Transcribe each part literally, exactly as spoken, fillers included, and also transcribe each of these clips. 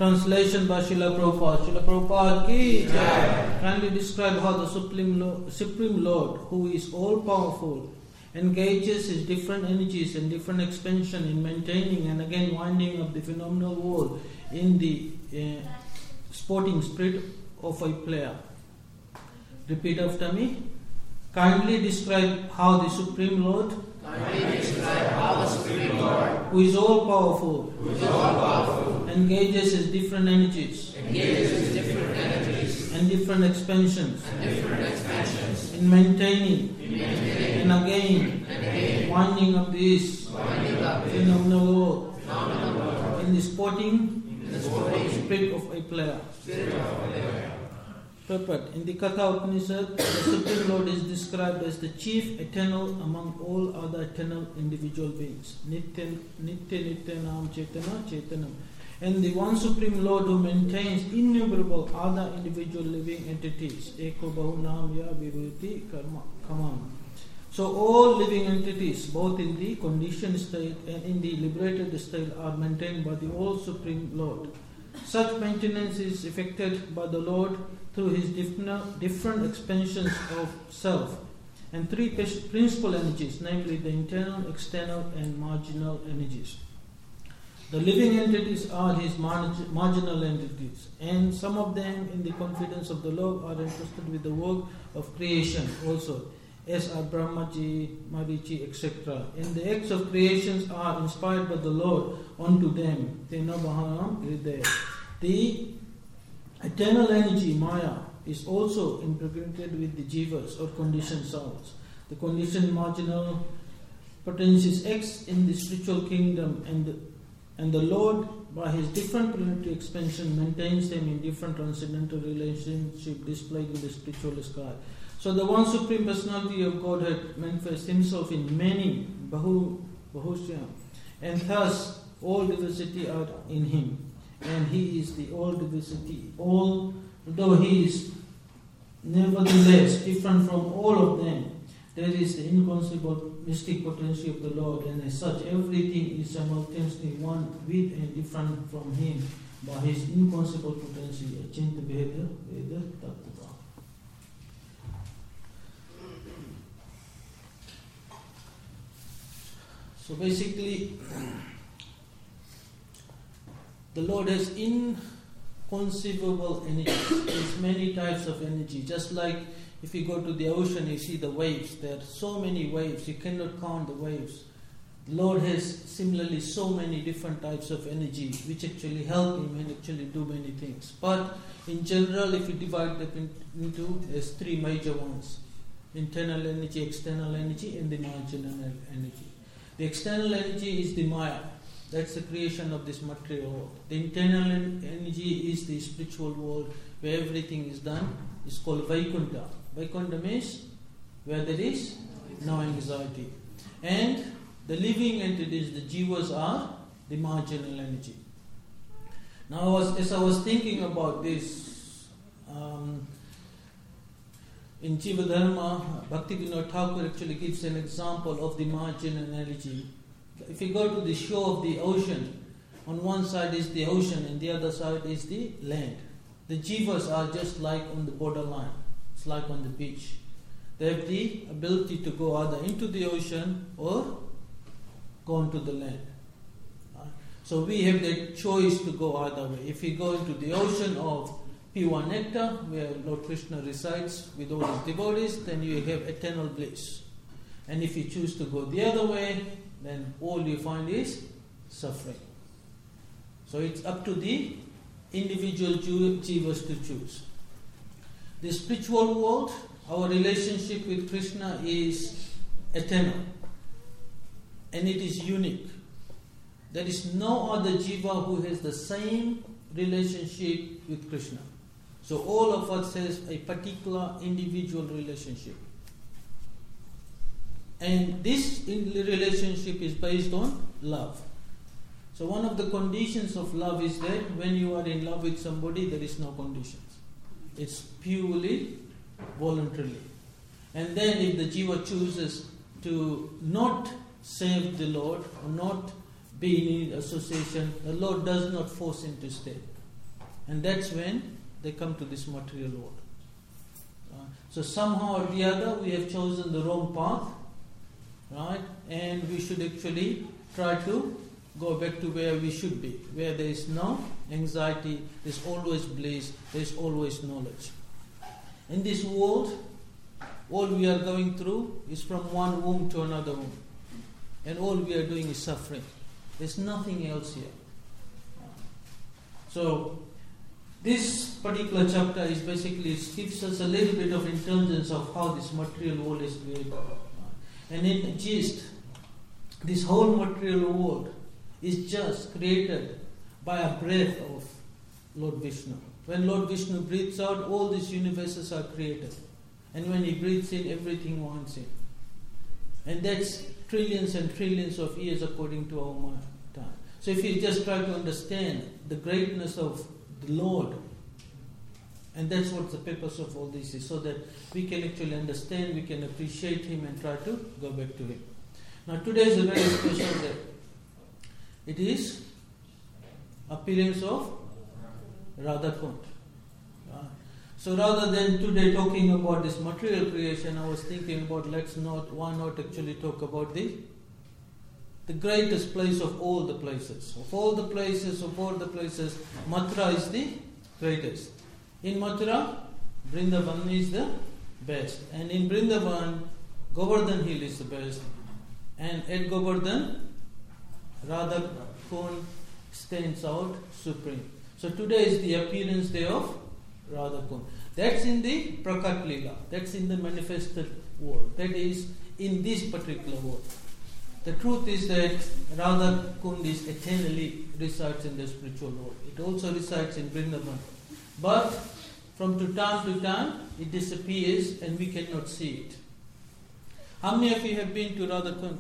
Translation by Srila Prabhupada. Srila Prabhupada ki jai. Kindly describe how the Supreme Lord, Supreme Lord, who is all-powerful, engages his different energies and different expansion in maintaining and again winding up the phenomenal world in the uh, sporting spirit of a player. Repeat after me. Kindly describe how the Supreme Lord, Kindly describe how the Supreme Lord, who is all powerful, who is all powerful, engages his different energies, engages his different energies and different expansions and different expansions in maintaining in maintaining and again and again winding up this winding up the phenomenal world phenomenal world in the sporting in the sporting spirit of a player. spirit of a player. Purport. In the Katha Upanishad, the Supreme Lord is described as the chief eternal among all other eternal individual beings. Nitya Nitya Nityanam Chetana Chetanam. And the one Supreme Lord who maintains innumerable other individual living entities. Eko Bahunam Ya Vibhuti Karma Kamam. So all living entities, both in the conditioned state and in the liberated state, are maintained by the All Supreme Lord. Such maintenance is effected by the Lord through his different, different expansions of self and three principal energies, namely the internal, external and marginal energies. The living entities are his marg- marginal entities, and some of them in the confidence of the Lord are entrusted with the work of creation also, as are Brahmaji, Marichi, et cetera. And the acts of creations are inspired by the Lord unto them. The eternal energy, Maya, is also impregnated with the jivas or conditioned souls. The conditioned marginal potencies acts in the spiritual kingdom, and the, and the Lord, by his different planetary expansion, maintains them in different transcendental relationship displayed in the spiritual sky. So the one Supreme Personality of Godhead manifests himself in many, Bahu, Bahusya, and thus all diversity are in him. And he is the all diversity, all, though he is nevertheless different from all of them. There is the inconceivable mystic potential of the Lord, and as such, everything is simultaneously one with and different from him by his inconceivable potential. Achinta Veda Veda Tattva. So basically, the Lord has inconceivable energy. There's many types of energy. Just like if you go to the ocean, you see the waves. There are so many waves. You cannot count the waves. The Lord has similarly so many different types of energy which actually help him and actually do many things. But in general, if you divide them into, there's three major ones. Internal energy, external energy, and the marginal energy. The external energy is the Maya. That's the creation of this material world. The internal energy is the spiritual world where everything is done. It's called Vaikuntha. Vaikuntha means where there is no anxiety. And the living entities, the jivas, are the marginal energy. Now, as, as I was thinking about this, um, in Jiva Dharma, Bhaktivinoda Thakur actually gives an example of the marginal energy. If you go to the shore of the ocean, on one side is the ocean and the other side is the land. The jivas are just like on the borderline. It's like on the beach. They have the ability to go either into the ocean or go into the land. So we have the choice to go either way. If you go into the ocean of pure nectar, where Lord Krishna resides with all his devotees, then you have eternal bliss. And if you choose to go the other way, then all you find is suffering. So it's up to the individual jivas to choose. The spiritual world, our relationship with Krishna is eternal. And it is unique. There is no other jiva who has the same relationship with Krishna. So all of us has a particular individual relationship. And this relationship is based on love. So one of the conditions of love is that when you are in love with somebody, there is no conditions. It's purely voluntarily. And then if the jiva chooses to not serve the Lord or not be in association, the Lord does not force him to stay. And that's when they come to this material world. Uh, so somehow or the other we have chosen the wrong path, right? And we should actually try to go back to where we should be, where there is no anxiety, there's always bliss, there's always knowledge. In this world, all we are going through is from one womb to another womb. And all we are doing is suffering. There's nothing else here. So, this particular chapter is basically, it gives us a little bit of intelligence of how this material world is created. And in gist, this whole material world is just created by a breath of Lord Vishnu. When Lord Vishnu breathes out, all these universes are created. And when he breathes in, everything wants in. And that's trillions and trillions of years according to our time. So if you just try to understand the greatness of the Lord, and that's what the purpose of all this is, so that we can actually understand, we can appreciate Him and try to go back to Him. Now today is a very special day. It is appearance of Radha Kund. Uh, so rather than today talking about this material creation, I was thinking about let's not, why not actually talk about the the greatest place of all the places. Of all the places, of all the places, Mathura is the greatest. In Mathura, Vrindavan is the best. And in Vrindavan, Govardhan Hill is the best. And at Govardhan, Radha Kund stands out supreme. So today is the appearance day of Radha Kund. That's in the Prakat Leela. That's in the manifested world. That is in this particular world. The truth is that Radha Kund is eternally resides in the spiritual world. It also resides in Vrindavan. But from to time to time, it disappears and we cannot see it. How many of you have been to Radha Kund?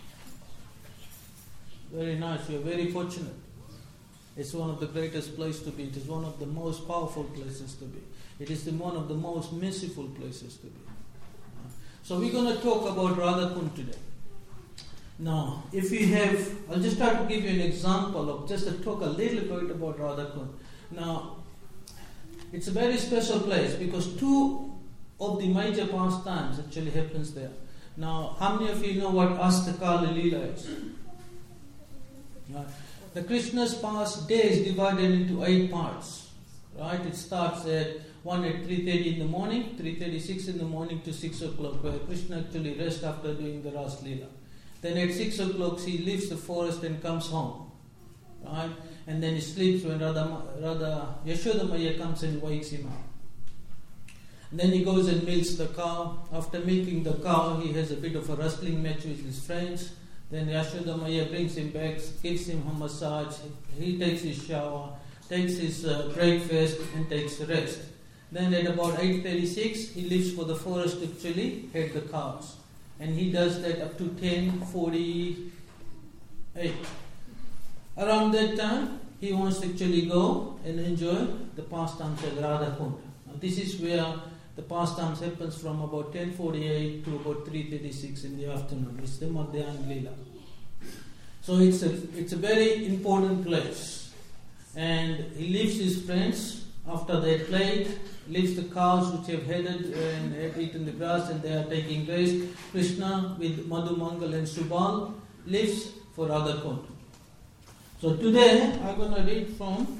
Very nice. You are very fortunate. It's one of the greatest places to be. It is one of the most powerful places to be. It is the one of the most merciful places to be. So we're going to talk about Radha Kund today. Now, if you have, I'll just try to give you an example of just to talk a little bit about Radha Kund. Now, it's a very special place because two of the major pastimes actually happens there. Now, how many of you know what Astakala Leela is? Right. The Krishna's past day is divided into eight parts. Right? It starts at one at three thirty in the morning, three thirty-six in the morning to six o'clock, where Krishna actually rests after doing the Ras Leela. Then at six o'clock he leaves the forest and comes home. Right? And then he sleeps when Radha, Radha Yashoda Maya comes and wakes him up. And then he goes and milks the cow. After milking the cow, he has a bit of a wrestling match with his friends. Then Yashoda Maya brings him back, gives him a massage. He takes his shower, takes his uh, breakfast and takes rest. Then at about eight thirty-six, he leaves for the forest to actually head the cows. And he does that up to ten forty-eight. Around that time, he wants to actually go and enjoy the pastimes at Radha Kund. Now, this is where the pastimes happens from about ten forty-eight to about three thirty-six in the afternoon. It's the Madhyana Leela. So it's a, it's a very important place. And he leaves his friends after they played, leaves the cows which have headed and have eaten the grass and they are taking rest. Krishna with Madhu Mangal and Subal leaves for Radha Kund. So today I'm going to read from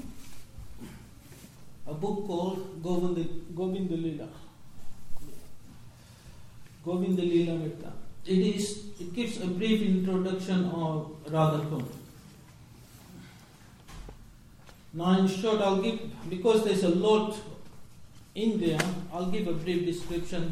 a book called Govinda, Govinda Leela. Govinda Leela Metta. It is. It gives a brief introduction of Radha Kund. Now, in short, I'll give, because there's a lot in there, I'll give a brief description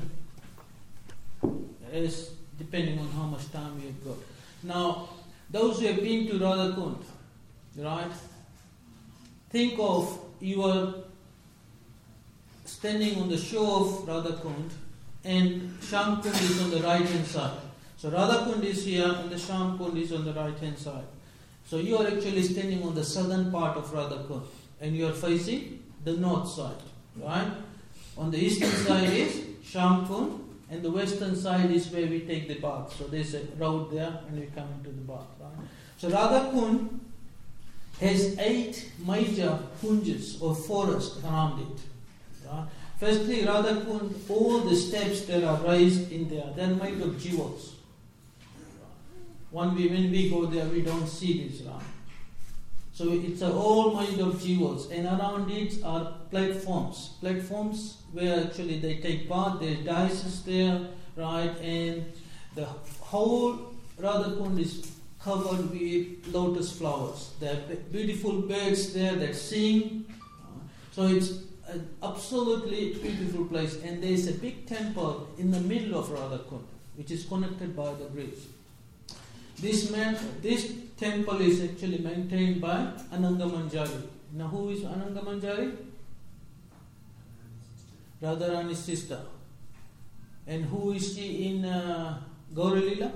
as depending on how much time we have got. Now, those who have been to Radha Kund, right? Think of you are standing on the shore of Radha Kund and Sham Kund is on the right hand side. So Radha Kund is here and the Sham Kund is on the right hand side. So you are actually standing on the southern part of Radha Kund and you are facing the north side, right? On the eastern side is Sham Kund and the western side is where we take the bath. So there's a road there and we come into the bath, right? So Radha Kund has eight major kunjas or forests around it. Right? Firstly, Radha Kund, all the steps that are raised in there, they're made of jewels. When we, when we go there, we don't see this, right? So it's all made of jewels, and around it are platforms. Platforms where actually they take part, there's dioceses there, right? And the whole Radha Kund is covered with lotus flowers. There are beautiful birds there that sing. So it's an absolutely beautiful place. And there's a big temple in the middle of Radha Kund, which is connected by the bridge. This man, this temple is actually maintained by Ananga Manjari. Now, who is Ananga Manjari? Radharani's sister. And who is she in uh, Gaura Lila?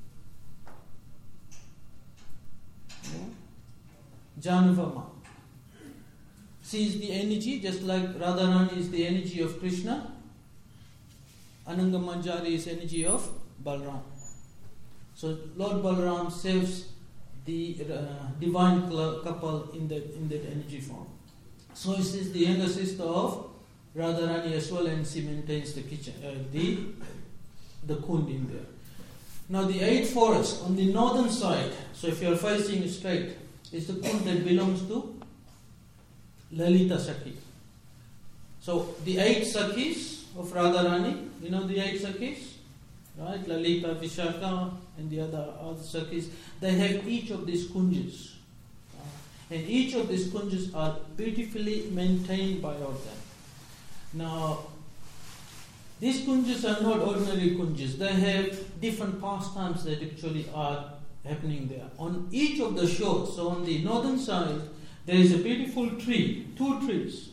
Januvama. She is the energy, just like Radharani is the energy of Krishna. Ananga Manjari is energy of Balram. So Lord Balram saves the uh, divine couple in that in that energy form. So she is the younger sister of Radharani as well, and she maintains the kitchen, uh, the the kund in there. Now the eight forests on the northern side. So if you are facing straight, is the kund that belongs to Lalita Sakhi. So the eight Sakhis of Radharani, you know the eight Sakhis, right? Lalita, Vishaka, and the other other Sakhis. They have each of these kunjas, uh, and each of these kunjas are beautifully maintained by all them. Now, these kunjas are not ordinary kunjas. They have different pastimes that actually are happening there. On each of the shores, so on the northern side, there is a beautiful tree, two trees.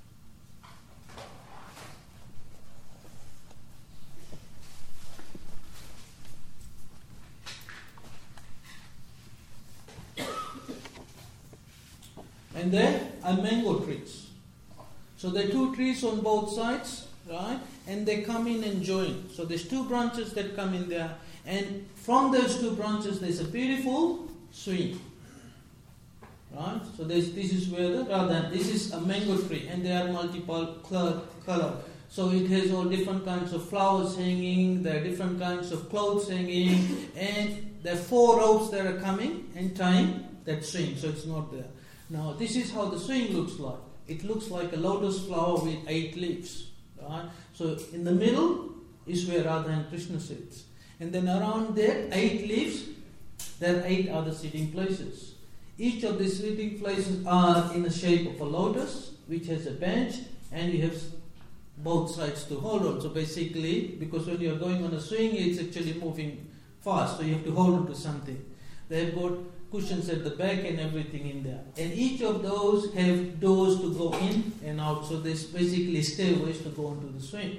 And there are mango trees. So there are two trees on both sides, right? And they come in and join. So there's two branches that come in there. And from those two branches, there's a beautiful swing. Right? So this, this is where the Radha, this is a mango tree, and they are multiple color. So it has all different kinds of flowers hanging, there are different kinds of clothes hanging, and there are four ropes that are coming and tying that swing, so it's not there. Now this is how the swing looks like. It looks like a lotus flower with eight leaves. Right? So in the middle is where Radha and Krishna sits. And then around that eight leaves, there are eight other sitting places. Each of these sitting places are in the shape of a lotus, which has a bench, and you have both sides to hold on. So basically, because when you're going on a swing, it's actually moving fast, so you have to hold on to something. They've got cushions at the back and everything in there. And each of those have doors to go in and out, so there's basically stairways to go onto the swing.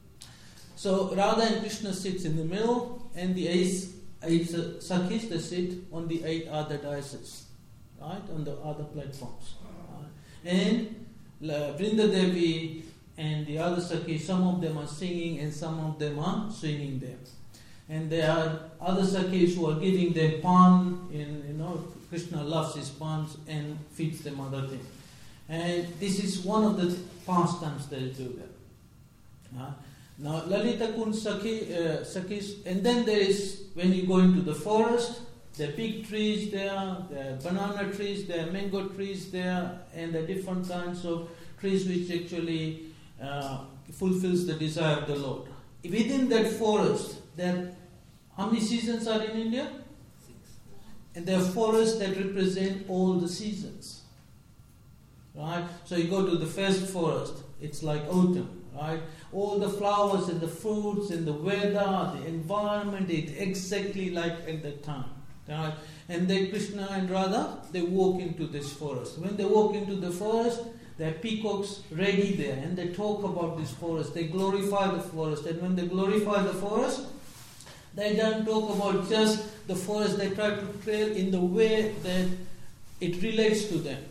So Radha and Krishna sits in the middle, and the eight, eight Sakhis, they sit on the eight other dioceses, right, on the other platforms. Right? And uh, Vrinda Devi and the other Sakhis, some of them are singing and some of them are swinging there. And there are other Sakhis who are giving them pan, in, you know, Krishna loves his pans and feeds them other things. And this is one of the pastimes they do there. Uh, now, Lalita Kund Sakhi, uh, Sakhis, and then there is, when you go into the forest, there are big trees there, there are banana trees, there are mango trees there, and there are different kinds of trees which actually uh, fulfills the desire of the Lord. Within that forest, there are, how many seasons are in India? Six. And there are forests that represent all the seasons. Right? So you go to the first forest, it's like autumn, right? All the flowers and the fruits and the weather, the environment, it's exactly like at that time. Right? And then Krishna and Radha, they walk into this forest. When they walk into the forest, there are peacocks ready there, and they talk about this forest. They glorify the forest. And when they glorify the forest, they don't talk about just the forest. They try to trail in the way that it relates to them.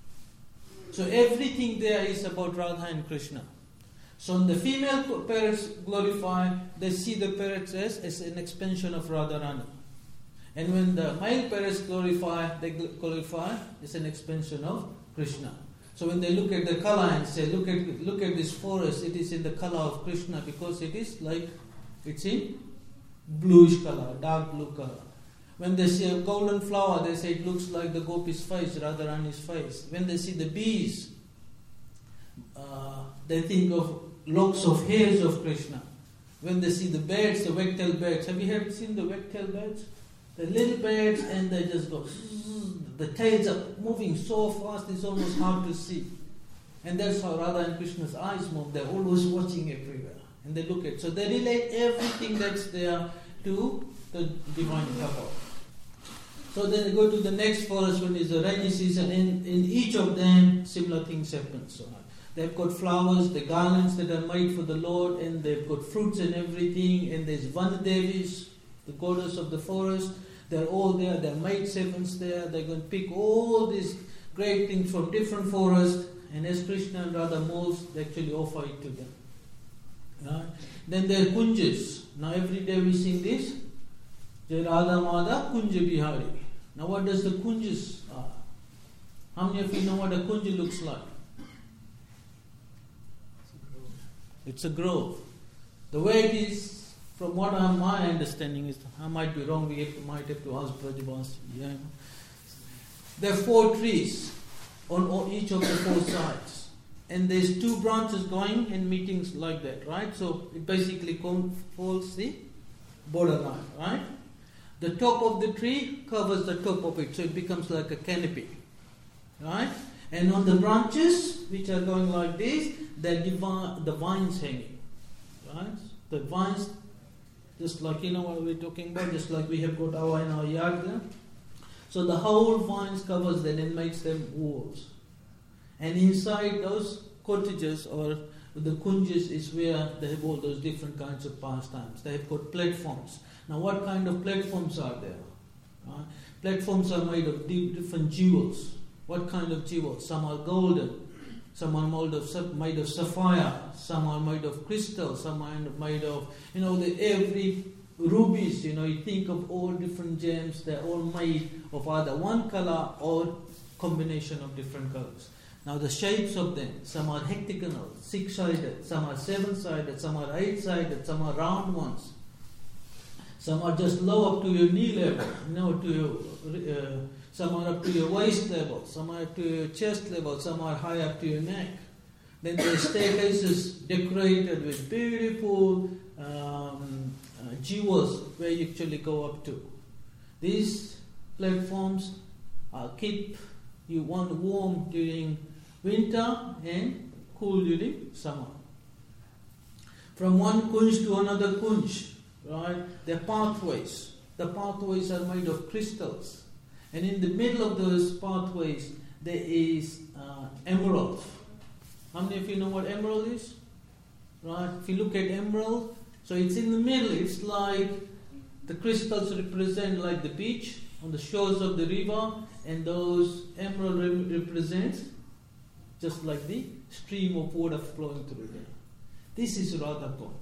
So everything there is about Radha and Krishna. So when the female parrots glorify, they see the parrots as, as an expansion of Radharani. And when the male parents glorify, they glorify, it's an expansion of Krishna. So when they look at the color and say, look at look at this forest, it is in the color of Krishna because it is like, it's in bluish color, dark blue color. When they see a golden flower, they say it looks like the gopi's face, Radharani's face. When they see the bees, uh, they think of locks of hairs of Krishna. When they see the birds, the wagtail birds, have you ever seen the wagtail birds? The little birds, and they just go, the tails are moving so fast, it's almost hard to see. And that's how Radha and Krishna's eyes move. They're always watching everywhere. And they look at, so they relate everything that's there to the divine couple. So then they go to the next forest when it's the rainy season, and in each of them, similar things happen. So they've got flowers, the garlands that are made for the Lord, and they've got fruits and everything, and there's Vanadevis, the goddess of the forest. They're all there, they're maid servants there, they're going to pick all these great things from different forests, and as Krishna and Radha moves, they actually offer it to them. Right? Then there are kunjas. Now every day we sing this, Jai Radha Madha Kunja Bihari. Now what does the kunjas are? How many of you know what a kunja looks like? It's a grove. The way it is, from what I'm, my understanding is, I might be wrong, we have to, might have to ask Brajabas. Yeah. There are four trees on all, each of the four sides. And there's two branches going and meetings like that, right? So it basically folds the borderline, right? The top of the tree covers the top of it, so it becomes like a canopy, right? And on the branches, which are going like this, they're divi- the vines hanging, right? The vines, just like, you know what we're talking about, just like we have got our in our yard there. So the whole vines covers that and makes them walls. And inside those cottages or the kunjas is where they have all those different kinds of pastimes. They have got platforms. Now what kind of platforms are there? Right? Platforms are made of different jewels. What kind of jewels? Some are golden. Some are made of, made of sapphire, some are made of crystal, some are made of, you know, the, every rubies, you know, you think of all different gems, they're all made of either one color or combination of different colors. Now the shapes of them, some are hectagonal, six-sided, some are seven-sided, some are eight-sided, some are round ones. Some are just low up to your knee level, you know, to your... Uh, Some are up to your waist level, some are up to your chest level, some are high up to your neck. Then there are staircases decorated with beautiful um, uh, jewels where you actually go up to. These platforms uh, keep you one warm during winter and cool during summer. From one kunj to another kunj, right? There are pathways. The pathways are made of crystals. And in the middle of those pathways, there is uh, emerald. How many of you know what emerald is? Right? If you look at emerald, so it's in the middle. It's like the crystals represent like the beach on the shores of the river, and those emerald re- represents just like the stream of water flowing through there. This is Radha Kund.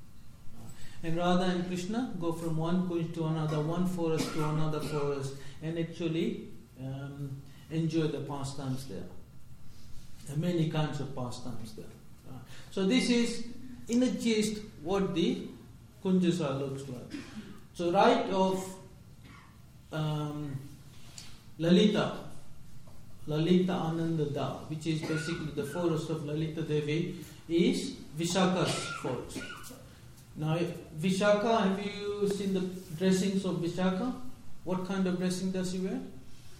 And Radha and Krishna go from one kunj to another, one forest to another forest, and actually um, enjoy the pastimes there. There are many kinds of pastimes there. Uh, so this is, in a gist, what the kunjasa looks like. So right of um, Lalita, Lalita Anandada, which is basically the forest of Lalita Devi, is Vishaka's forest. Now, Vishaka, have you seen the dressings of Vishaka? What kind of dressing does he wear?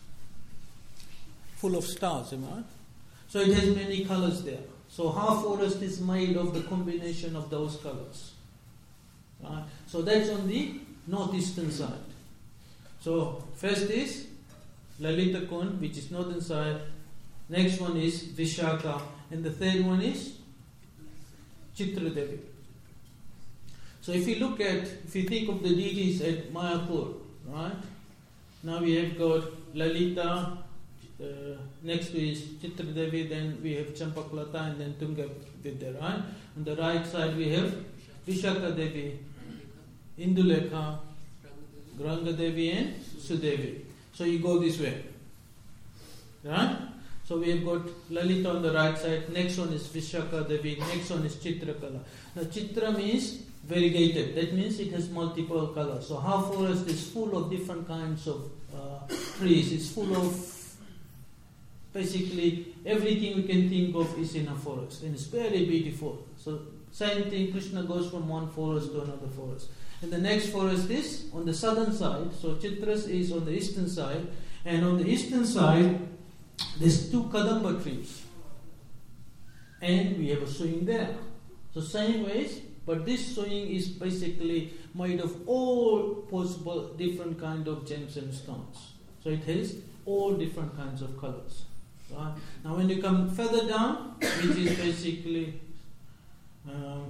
Full of stars, am I right? So it has many colors there. So half forest is made of the combination of those colors. Right? So that's on the northeastern side. So first is Lalita Kund, which is northern side. Next one is Vishaka. And the third one is Chitra Devi. So if you look at, if you think of the deities at Mayapur, right? Now we have got Lalita, uh, next is Chitra Devi, then we have Champaklata, and then Tunga Vidya, right? On the right side we have Vishaka Devi, Indulekha, Ranga Devi and Sudevi. So you go this way. Right? So we have got Lalita on the right side. Next one is Vishaka Devi. Next one is Chitrakala. Now Chitra means variegated. That means it has multiple colors. So our forest is full of different kinds of uh, trees. It's full of basically everything we can think of is in a forest. And it's very beautiful. So same thing, Krishna goes from one forest to another forest. And the next forest is on the southern side. So Chitras is on the eastern side. And on the eastern side, there's two Kadamba trees. And we have a swing there. So same ways, but this swing is basically made of all possible different kind of gems and stones. So it has all different kinds of colors. Right? Now when you come further down, which is basically um,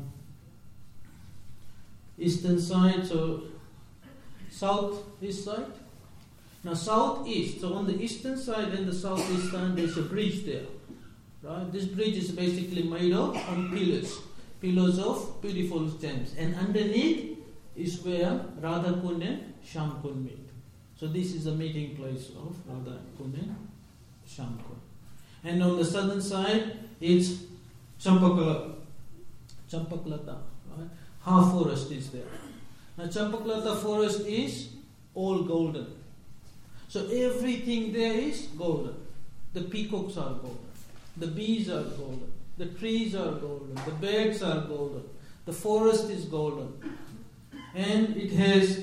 eastern side, so south east side. Now southeast, so on the eastern side and the southeast side there's a bridge there. Right? This bridge is basically made of on pillars. Pillars of beautiful gems. And underneath is where Radha Kund and Shyam Kund meet. So this is a meeting place of Radha Kund and Shyam Kund. And on the southern side it's Champakalata. Champakalata. Right? Half forest is there. Now Champakalata forest is all golden. So everything there is golden. The peacocks are golden. The bees are golden. The trees are golden. The birds are golden. The forest is golden. And it has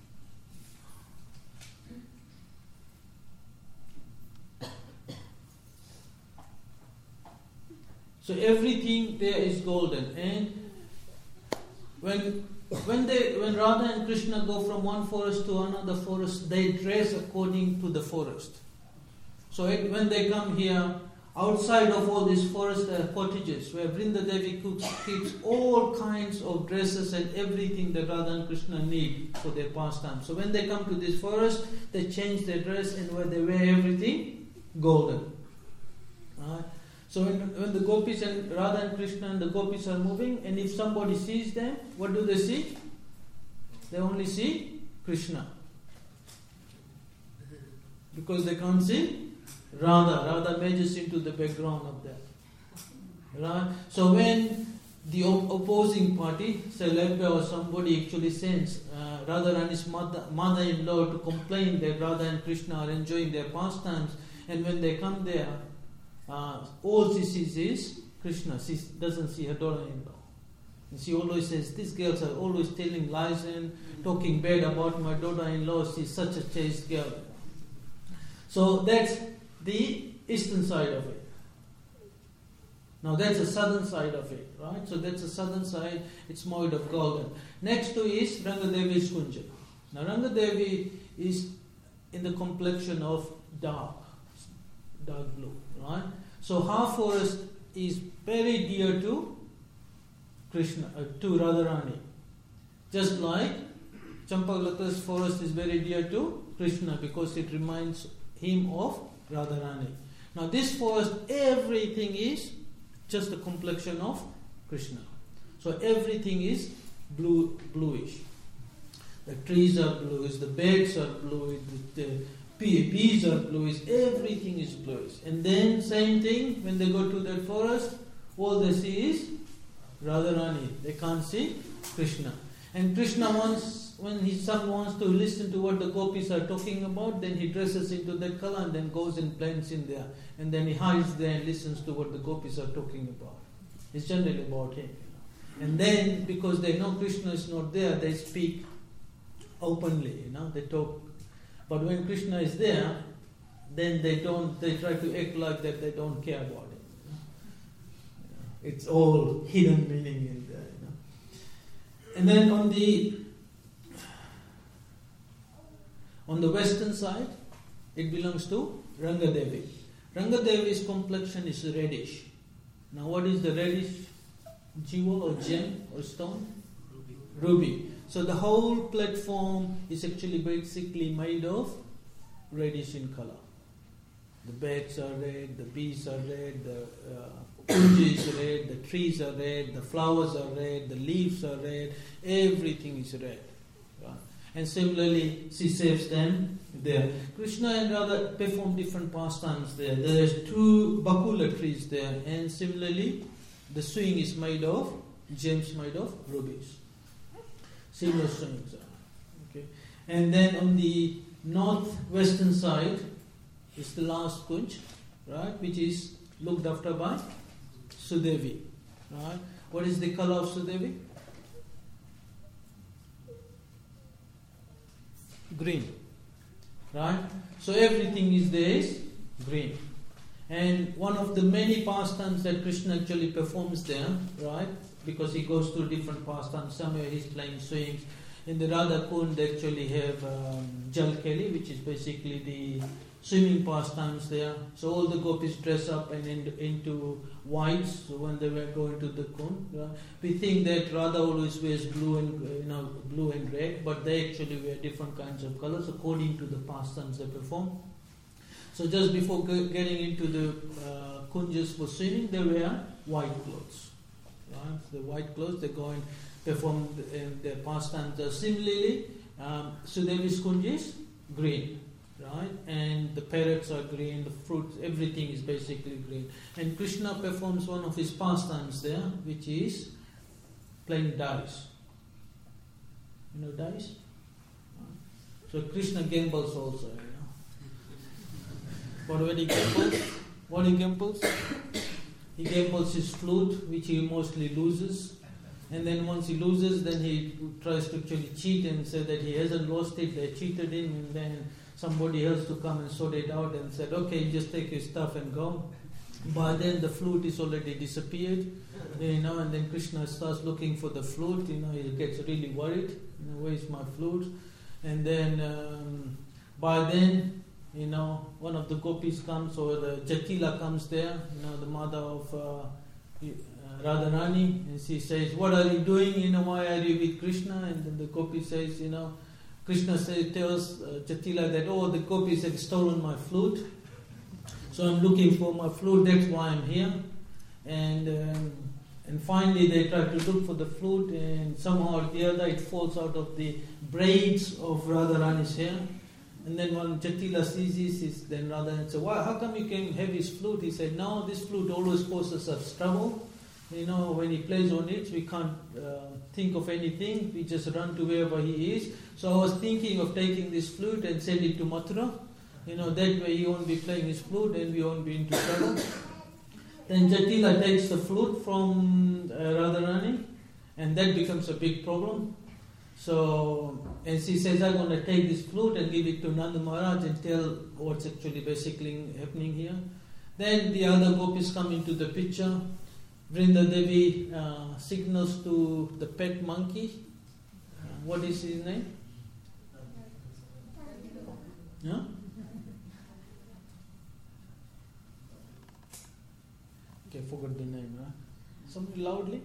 so everything there is golden. And when When they, when Radha and Krishna go from one forest to another forest, they dress according to the forest. So it, when they come here, outside of all these forest, there are cottages where Vrinda Devi cooks, keeps all kinds of dresses and everything that Radha and Krishna need for their pastime. So when they come to this forest, they change their dress and where they wear everything golden. Right? So when, when the gopis and Radha and Krishna and the gopis are moving, and if somebody sees them, what do they see? They only see Krishna. Because they can't see Radha. Radha merges into the background of that. Right? So when the op- opposing party, say Lebbe or somebody actually sends uh, Radharani's mother, mother-in-law to complain that Radha and Krishna are enjoying their pastimes, and when they come there, Uh, all she sees is Krishna. She doesn't see her daughter-in-law. And she always says, these girls are always telling lies and talking bad about my daughter-in-law. She's such a chaste girl. So that's the eastern side of it. Now that's the southern side of it, right? So that's the southern side. It's made of golden. Next to is Rangadevi's Kunja. Now Rangadevi is in the complexion of dark, dark blue, right? So her forest is very dear to Krishna, uh, to Radharani. Just like Champakalata's forest is very dear to Krishna because it reminds him of Radharani. Now this forest, everything is just a complexion of Krishna. So everything is blue, bluish. The trees are bluish, the birds are bluish, the, the bees are bluish, everything is bluish. And then same thing, when they go to that forest, all they see is Radharani. They can't see Krishna. And Krishna wants, when his son wants to listen to what the gopis are talking about, then he dresses into that color and then goes and blends in there. And then he hides there and listens to what the gopis are talking about. It's generally about him. You know. And then, because they know Krishna is not there, they speak openly, you know, they talk. But when Krishna is there, then they don't, they try to act like that they don't care about it. You know? You know, it's all hidden meaning in there, you know. And then on the on the western side, it belongs to Rangadevi. Rangadevi's complexion is reddish. Now what is the reddish jewel or gem or stone? Ruby. Ruby. So the whole platform is actually basically made of reddish in color. The birds are red, the bees are red, the uh, is red, the trees are red, the flowers are red, the leaves are red, everything is red. Right? And similarly, she saves them there. Krishna and Radha perform different pastimes there. There's two bakula trees there, and similarly, the swing is made of gems made of rubies. Similar swings are. Okay. And then on the northwestern side is the last kunj, right, which is looked after by Sudevi. Right? What is the color of Sudevi? Green. Right? So everything is there is green. And one of the many pastimes that Krishna actually performs there, right? Because he goes through different pastimes. Somewhere he's playing swings. In the Radha Kund they actually have um, Jal Keli, which is basically the swimming pastimes there. So all the gopis dress up and in, into whites so when they were going to the Kund. Right? We think that Radha always wears blue and you know blue and red, but they actually wear different kinds of colors according to the pastimes they perform. So just before getting into the uh, kunjas for swimming, they wear white clothes. Right? The white clothes, they go and perform the, uh, their pastimes. Uh, similarly, um, Sudevi's kunj is green. Right? And the parrots are green, the fruits, everything is basically green. And Krishna performs one of his pastimes there, which is playing dice. You know dice? So Krishna gambles also, you know. But when he gambles, what he gambles? He gambles his flute, which he mostly loses. And then once he loses, then he tries to actually cheat and say that he hasn't lost it, they cheated him, and then somebody else to come and sort it out and said, okay, you just take your stuff and go. By then the flute is already disappeared, you know, and then Krishna starts looking for the flute, you know, he gets really worried, you know, where is my flute? And then um, by then, you know, one of the gopis comes, or the Jatila comes there, you know, the mother of uh, Radharani, and she says, what are you doing, you know, why are you with Krishna? And then the gopi says, you know, Krishna says, tells uh, Jatila that, oh, the gopis have stolen my flute, so I'm looking for my flute, that's why I'm here. And um, and finally they try to look for the flute, and somehow or the other it falls out of the braids of Radharani's hair. And then when Jatila sees this, is then Radharani says, why, how come you can have his flute? He said, no, this flute always causes us trouble. You know, when he plays on it, we can't uh, think of anything. We just run to wherever he is. So I was thinking of taking this flute and send it to Mathura. You know, that way he won't be playing his flute and we won't be into trouble. Then Jatila takes the flute from uh, Radharani, and that becomes a big problem. So, and she says, I'm going to take this flute and give it to Nanda Maharaj and tell what's actually basically happening here. Then the other gopis come into the picture. Vrinda Devi uh, signals to the pet monkey. Uh, what is his name? Yeah? Okay, forgot the name. Huh? Somebody loudly.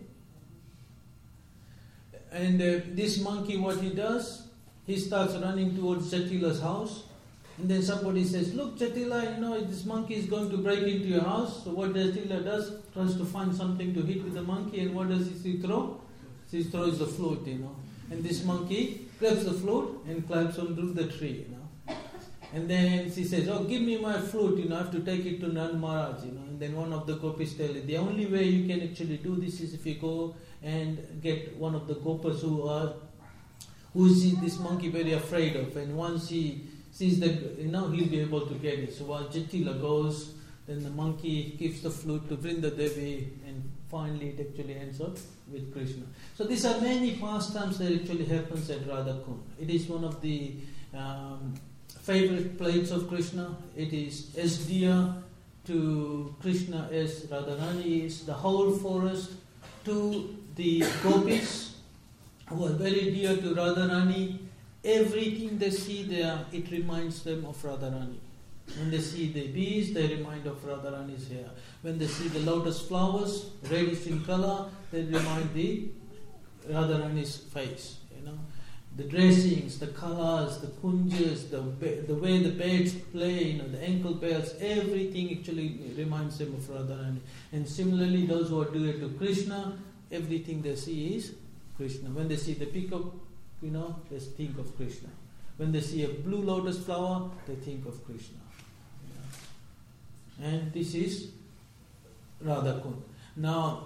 And uh, this monkey, what he does, he starts running towards Jatila's house. And then somebody says, look Jatila, you know, this monkey is going to break into your house. So what Jatila does, tries to find something to hit with the monkey, and what does he throw? He throws the flute, you know. And this monkey grabs the flute and climbs onto the tree, you know. And then she says, oh, give me my flute, you know, I have to take it to Nand Maharaj, you know. And then one of the gopis tell you, the only way you can actually do this is if you go and get one of the gopas who are, who see this monkey very afraid of. And once he sees that, you know, he'll be able to get it. So while Jatila goes, then the monkey gives the flute to Vrinda Devi, and finally it actually ends up with Krishna. So these are many pastimes that actually happens at Radha Kund. It is one of the um, favorite plates of Krishna. It is as dear to Krishna as Radharani is. The whole forest to the gopis who are very dear to Radharani. Everything they see there, it reminds them of Radharani. When they see the bees, they remind of Radharani's hair. When they see the lotus flowers, reddish in color, they remind the Radharani's face. You know, the dressings, the colors, the kunjas, the the way the birds play, you know, the ankle bells, everything actually reminds them of Radharani. And similarly, those who are dear to Krishna, everything they see is Krishna. When they see the peacock you know, they think of Krishna. When they see a blue lotus flower, they think of Krishna. You know. And this is Radha Kund. Now,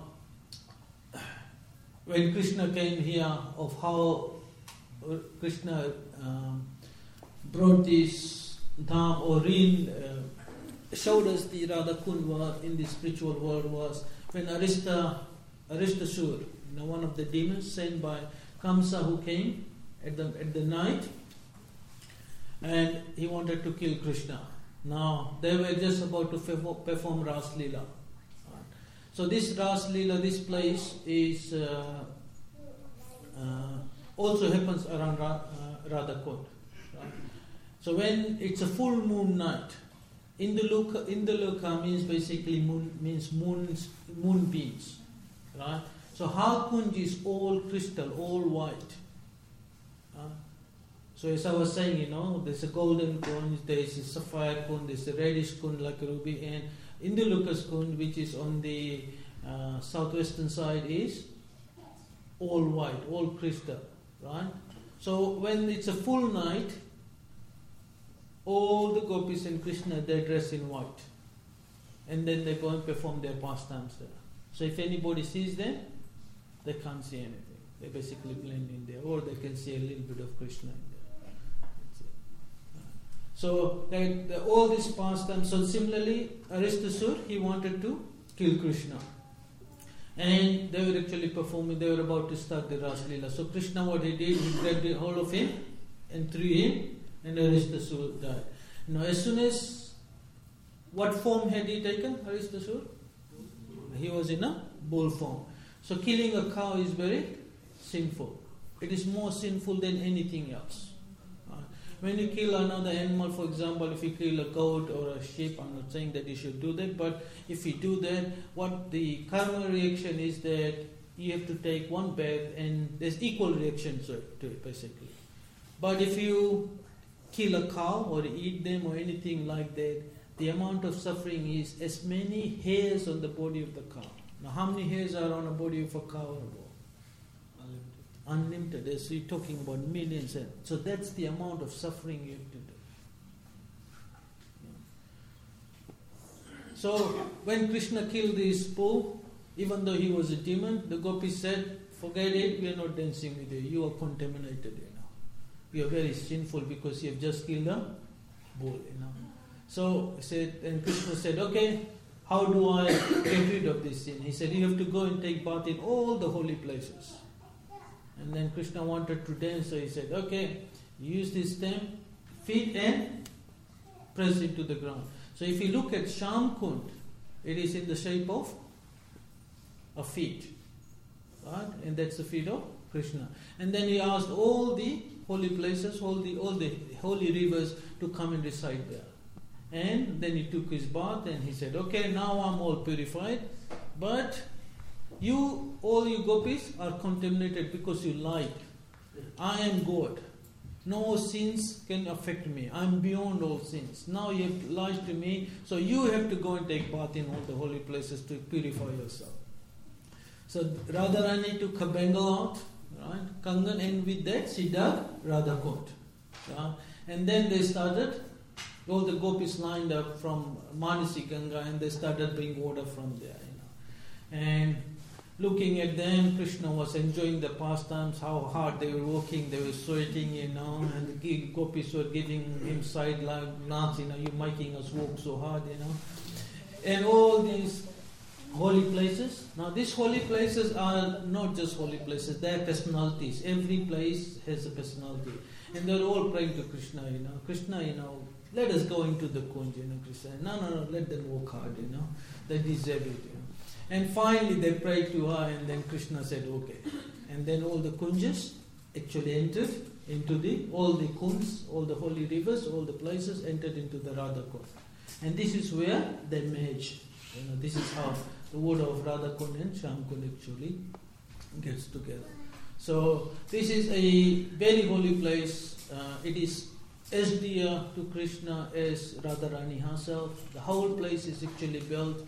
when Krishna came here, of how Krishna um, brought this dham or real, uh, showed us the Radha Kund world in the spiritual world was when Arista, Aristasur, you know, one of the demons sent by Kamsa, who came at the at the night, and he wanted to kill Krishna. Now they were just about to perform Ras Leela. So this Ras Leela, this place is uh, uh, also happens around Ra- uh, Radha Kund. Right? So when it's a full moon night, Induloka, Induloka means basically moon means moons, moonbeams, right? So Har Kund is all crystal, all white. Uh, so as I was saying, you know, there's a golden Kund, there's a sapphire Kund, there's a reddish Kund like a ruby, and Induloka's Kund, which is on the uh, southwestern side, is all white, all crystal, right? So when it's a full night, all the gopis and Krishna, they dress in white, and then they go and perform their pastimes there. So if anybody sees them, they can't see anything. They basically blend in there, or they can see a little bit of Krishna in there. That's it. So they, they, all these pastimes. So similarly, Aristasur, he wanted to kill Krishna, and they were actually performing. They were about to start the Ras Leela. So Krishna, what he did, he grabbed a hold of him and threw him, and Aristasur died. Now, as soon as, what form had he taken, Aristasur? He was in a bull form. So killing a cow is very sinful. It is more sinful than anything else. Uh, when you kill another animal, for example, if you kill a goat or a sheep, I'm not saying that you should do that, but if you do that, what the karma reaction is that you have to take one bath, and there's equal reaction to it, basically. But if you kill a cow or eat them or anything like that, the amount of suffering is as many hairs on the body of the cow. Now, how many hairs are on the body of a cow? Unlimited. Unlimited. So you're talking about millions. So that's the amount of suffering you have to do. So when Krishna killed this bull, even though he was a demon, the gopis said, "Forget it. We are not dancing with you. You are contaminated. You know, you are very sinful because you have just killed a bull. You know." So he said, and Krishna said, "Okay, how do I get rid of this sin?" He said, "You have to go and take bath in all the holy places." And then Krishna wanted to dance, so he said, "Okay, use this stem, feet, and press it to the ground." So if you look at Sham Kund, it is in the shape of a feet, right? And that's the feet of Krishna. And then he asked all the holy places, all the all the holy rivers to come and reside there. And then he took his bath and he said, "Okay, now I'm all purified, but you, all you gopis, are contaminated because you lied. I am God. No sins can affect me. I'm beyond all sins. Now you have lied to me, so you have to go and take bath in all the holy places to purify yourself." So Radharani took her bangle out, right, Kangan, and with that she dug Radha Kund. Right? And then they started, all the gopis lined up from Manasi Ganga, and they started bringing water from there. You know. And looking at them, Krishna was enjoying the pastimes, how hard they were working, they were sweating, you know, and the gopis were giving him side glance, you know, you're making us work so hard, you know. And all these holy places. Now these holy places are not just holy places, they are personalities. Every place has a personality. And they're all praying to Krishna, you know. Krishna, you know, let us go into the Kunj, you know, Krishna. No, no, no, let them work hard, you know. They deserve it, you know. And finally they prayed to her, and then Krishna said, "Okay." And then all the Kunjas actually entered into the, all the Kunds, all the holy rivers, all the places entered into the Radha Kund. And this is where they merge. You know, this is how the word of Radha Kund and Sham Kund actually gets together. So this is a very holy place. Uh, it is as dear to Krishna as Radharani herself. The whole place is actually built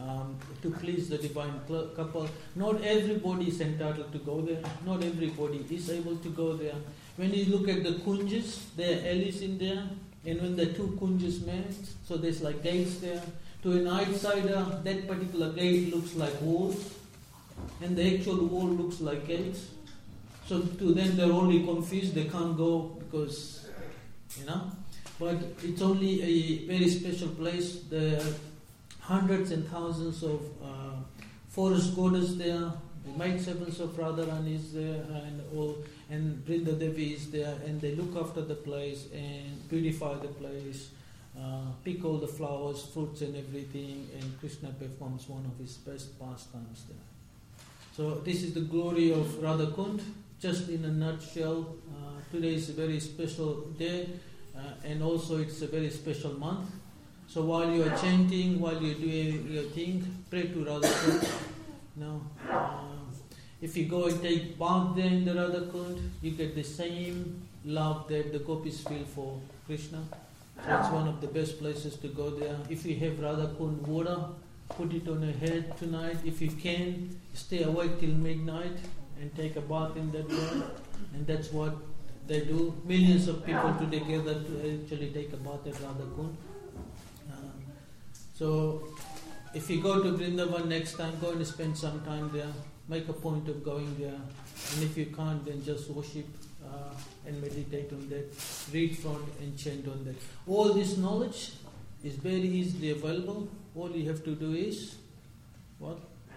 um, to please the divine cl- couple. Not everybody is entitled to go there. Not everybody is able to go there. When you look at the kunjas, there are alleys in there, and when the two kunjas meet, so there's like gates there. To an outsider, that particular gate looks like walls, and the actual wall looks like gates. So to them, they're only confused. They can't go because, you know. But it's only a very special place. There are hundreds and thousands of uh, forest goddess there. The maid servants of Radharani is there, and all, and Brinda Devi is there, and they look after the place and purify the place, uh, pick all the flowers, fruits, and everything. And Krishna performs one of his best pastimes there. So this is the glory of Radhakund. Just in a nutshell, uh, today is a very special day, uh, and also it's a very special month. So while you are chanting, while you're doing your thing, pray to Radhakund. Now, uh, if you go and take bath there in the Radhakund, you get the same love that the gopis feel for Krishna. So it's one of the best places to go there. If you have Radhakund water, put it on your head tonight. If you can, stay awake till midnight and take a bath in that way. And that's what they do. Millions of people today gather to actually take a bath at Radhakund. Uh, so if you go to Vrindavan next time, go and spend some time there. Make a point of going there. And if you can't, then just worship uh, and meditate on that. Read from and chant on that. All this knowledge is very easily available. All you have to do is what?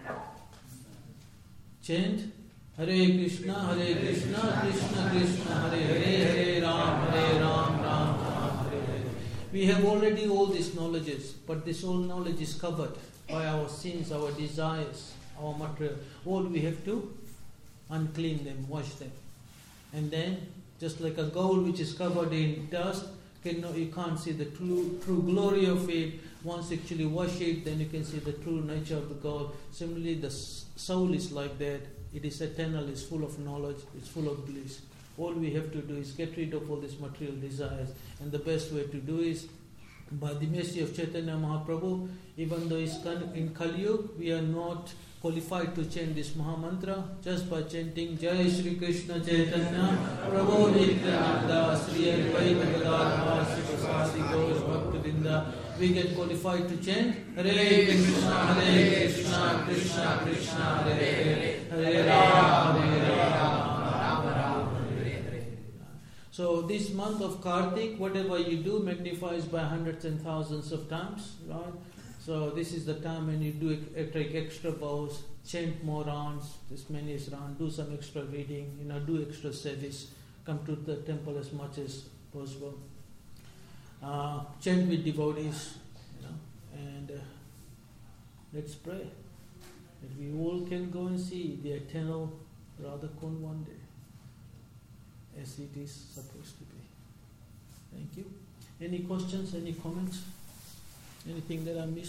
Chant Hare Krishna, Hare Krishna, Krishna Krishna, Hare Hare, Hare Ram, Hare Ram, Ram Ram, Hare Hare. We have already all these knowledges, but this all knowledge is covered by our sins, our desires, our material. All we have to unclean them, wash them. And then, just like a gold which is covered in dust, can, you can't see the true, true glory of it. Once you actually wash it, then you can see the true nature of the gold. Similarly, the soul is like that. It is eternal, it's full of knowledge, it's full of bliss. All we have to do is get rid of all these material desires. And the best way to do is, by the mercy of Chaitanya Mahaprabhu, even though it's in Kali Yuga, we are not qualified to chant this Mahamantra. Just by chanting Jai Shri Krishna Chaitanya Prabhu Nityananda Sri Advaita Gadadhar Sri Gaur Bhaktivinoda, we get qualified to chant Hare Krishna, Hare Krishna, Krishna Krishna, Hare Hare, Hare Rama, Hare Rama. So this month of Kartik, whatever you do magnifies by hundreds and thousands of times, right? So this is the time when you do take extra vows, chant more rounds, this many is round, do some extra reading, you know, do extra service, come to the temple as much as possible. Uh, chant with devotees, you know, and uh, let's pray that we all can go and see the eternal Radhakund one day, as it is supposed to be. Thank you. Any questions, any comments? Anything that I missed?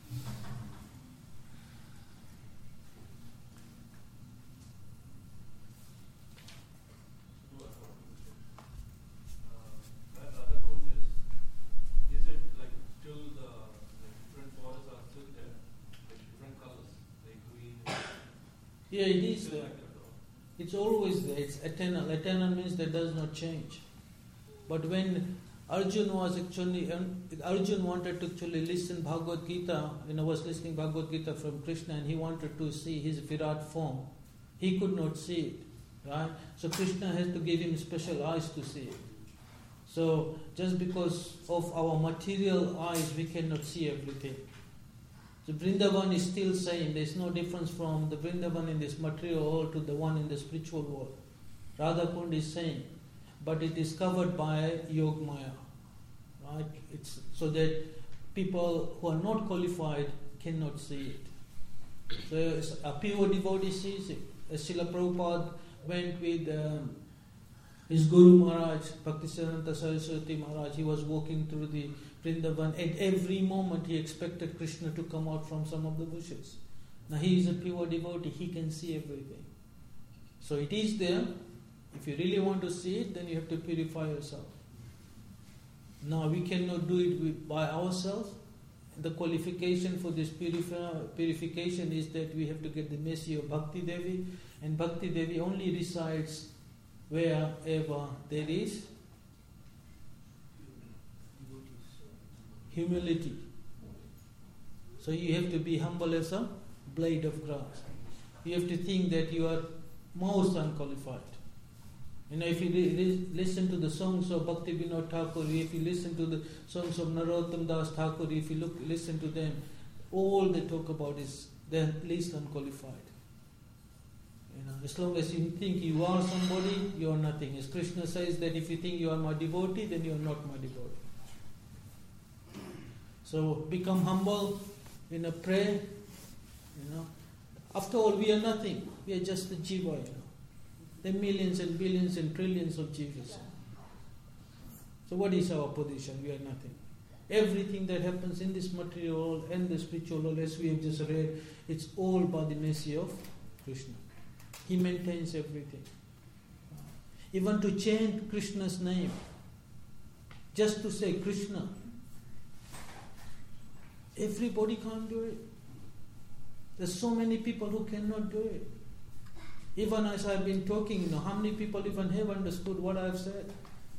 Yeah, it is there. It's always there. It's eternal. Eternal means that does not change. But when Arjun was actually, Arjun wanted to actually listen Bhagavad Gita, you know, was listening Bhagavad Gita from Krishna, and he wanted to see his Virat form. He could not see it, right? So Krishna has to give him special eyes to see it. So just because of our material eyes, we cannot see everything. So Vrindavan is still same. There is no difference from the Vrindavan in this material world to the one in the spiritual world. Radhakund is same, but it is covered by Yogamaya, right? It's so that people who are not qualified cannot see it. So a pure devotee sees it. As Srila Prabhupada went with um, his Guru Maharaj, Bhaktisiddhanta Saraswati Maharaj, he was walking through the Vrindavan. At every moment he expected Krishna to come out from some of the bushes. Now he is a pure devotee, he can see everything. So it is there. If you really want to see it, then you have to purify yourself. Now we cannot do it with, by ourselves. the qualification for this purifi- purification is that we have to get the mercy of Bhakti Devi, and Bhakti Devi only resides wherever there is humility. So you have to be humble as a blade of grass. You have to think that you are most unqualified. You know, if you re- re- listen to the songs of Bhakti Vinod Thakur, if you listen to the songs of Narottam Das Thakur, if you look, listen to them, all they talk about is they are least unqualified. You know, as long as you think you are somebody, you are nothing. As Krishna says that if you think you are my devotee, then you are not my devotee. So become humble, you know, pray, you know. After all, we are nothing. We are just the jiva, you know. There are millions and billions and trillions of jivas. So what is our position? We are nothing. Everything that happens in this material world and the spiritual world, as we have just read, it's all by the mercy of Krishna. He maintains everything. Even to chant Krishna's name, just to say Krishna, everybody can't do it. There's so many people who cannot do it. Even as I've been talking, you know, how many people even have understood what I've said?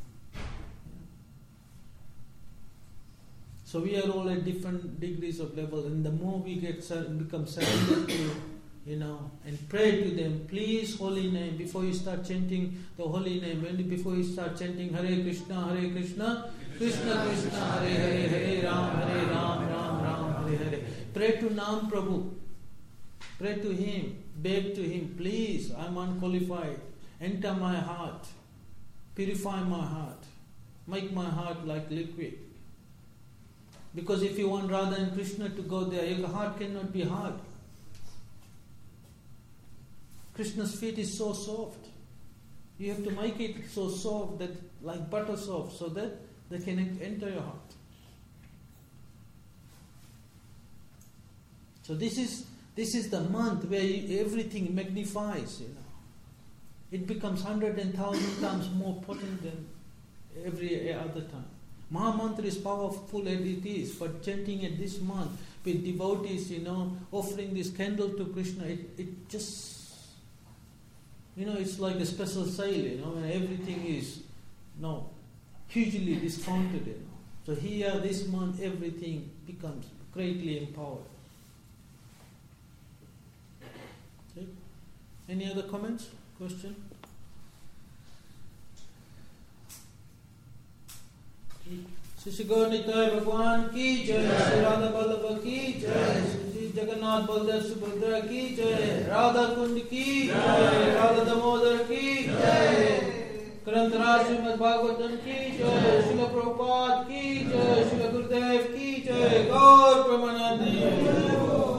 So we are all at different degrees of level, and the more we get become surrendered to, you know, and pray to them, please, holy name, before you start chanting the holy name, when before you start chanting Hare Krishna, Hare Krishna, Krishna Krishna, Hare Hare, Hare Ram, Hare Ram, Ram Ram, Hare Hare. Pray to Nam Prabhu. Pray to him, beg to him, please, I'm unqualified. Enter my heart, purify my heart, make my heart like liquid. Because if you want Radha and Krishna to go there, your heart cannot be hard. Krishna's feet is so soft. You have to make it so soft, that like butter soft, so that they can enter your heart. So this is This is the month where you, everything magnifies, you know. It becomes hundred and thousand times more potent than every other time. Mahamantra is powerful as it is, but chanting at this month with devotees, you know, offering this candle to Krishna, it, it just, you know, it's like a special sale, you know, and everything is, no, hugely discounted, you know. So here, this month, everything becomes greatly empowered. Okay. Any other comments? Question? Shri Gaur Nitai Bhagwan ki jai, Shri Radha Vallabha ki jai, Shri Jagannath Baldev Subhadra ki jai, Radha Kund ki jai, Radha Damodar ki jai, Grantaraj Srimad Bhagavatam ki jai, Srila Prabhupada ki jai, Srila Gurudev ki jai, Gaur Pramanandi.